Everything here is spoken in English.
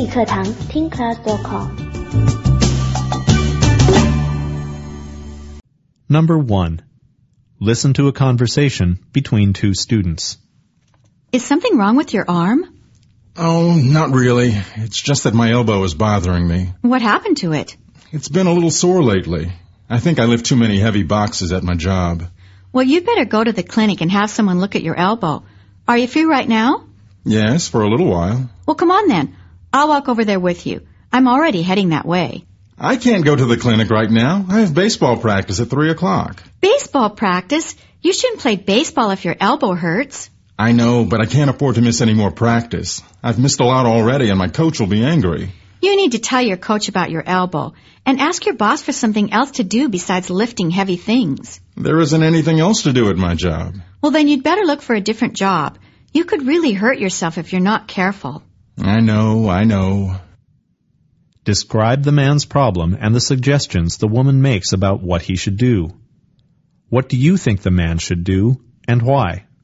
理课堂听 class.com。 Number 1. Listen to a conversation between two students. Is something wrong with your arm? Oh, not really. It's just that my elbow is bothering me. What happened to it? It's been a little sore lately. I think I lift too many heavy boxes at my job. Well, you'd better go to the clinic and have someone look at your elbow. Are you free right now? Yes, for a little while. Well, come on then. I'll walk over there with you. I'm already heading that way. I can't go to the clinic right now. I have baseball practice at 3 o'clock. Baseball practice? You shouldn't play baseball if your elbow hurts. I know, but I can't afford to miss any more practice. I've missed a lot already, and my coach will be angry. You need to tell your coach about your elbow and ask your boss for something else to do besides lifting heavy things. There isn't anything else to do at my job. Well, then you'd better look for a different job. You could really hurt yourself if you're not careful. I know. Describe the man's problem and the suggestions the woman makes about what he should do. What do you think the man should do, and why?